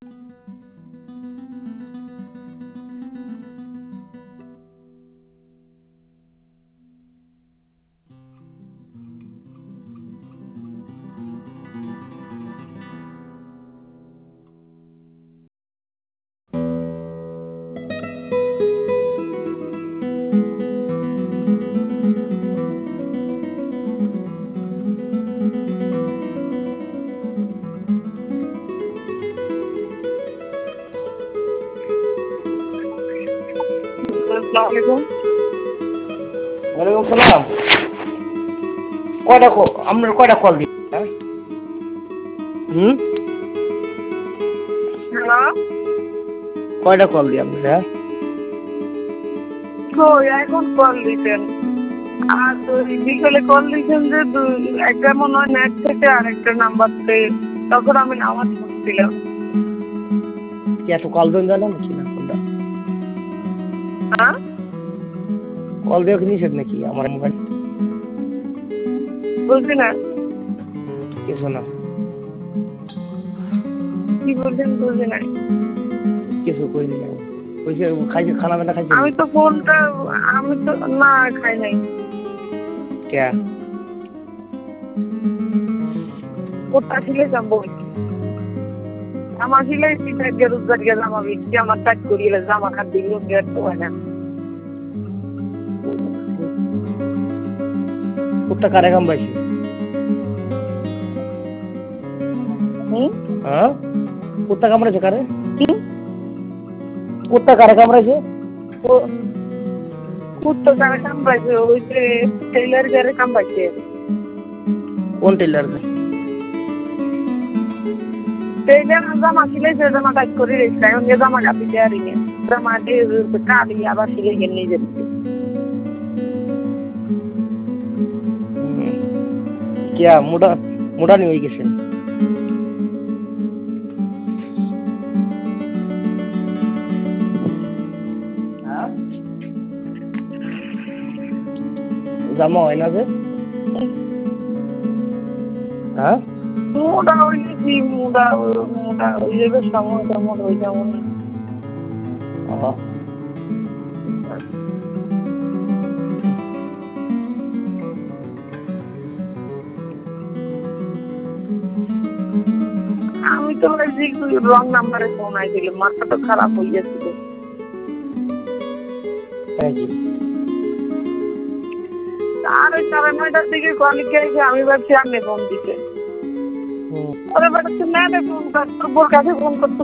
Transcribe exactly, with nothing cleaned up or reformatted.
ওয়ালাইকুম সালাম। কয়টা আপনার কয়টা কল দিই? হুম, হ্যালো, কয়টা কল দিই আপনার? হ্যাঁ, কই এখন কল দিতেন? আর ওই বিকেলে কল দিতেন যে একটা মনে হয় নেট থেকে আরেকটা নাম্বার থেকে, তখন আমি নামাজ পড়ছিলাম। কি এত কল দেন জানেন নাকি না কোনটা? হ্যাঁ, কল দেওয়া কি নিষেধ নাকি আমার মোবাইল? বুঝলি না কিছু না, কি বলছেন, বুঝলি না। কিছু কইনি না। কইছে খাইছে, খানা পিনা খাইছে? আমি তো ফোনটা আমি তো না খাই নাই। কে? কোথা ছিলে যাবো? জামা সিলাই সিলাই রোজগার গিয়ে জামা বিকছি, আমার কাজ করিয়ে জামা কাট দিল গেট তো হয় না। কুত্তা কারে কামড়াইছে? হুম, হ্যাঁ, কুত্তা কামড়াইছে কারে? কি কুত্তা কারে কামড়াইছে? কুত্তো কারে কামড়াইছে? ওই যে টেইলার গারে কামড়াইছে। কোন টেলার? টেইলার জামা সিলাইছে, জামা কাজ করে রেখে এখন যে জামা কাপি দেয়ারি নে জামা দিয়ে কালি আবার সিলাই গেলে নিজে কিয়া মোটা মোটা নিয়ে গেছে? জামা হয় না যে? হ্যাঁ, মোটা হইলে কি মোটা মোটা হয়ে যাবে, সময় তেমন হয়ে যাবো না। আমি তো রং নাম্বারে ফোন আইছিল, মাথা তো খারাপ হয়ে গেছিল। আর ওই সাড়ে নয়টার দিকে কল গিয়েছে, আমি ভাবছি আপনি ফোন দিতে। ওরা বেটা তুই ম্যাডে ফোন কর, তোর বোর কাছে ফোন করতে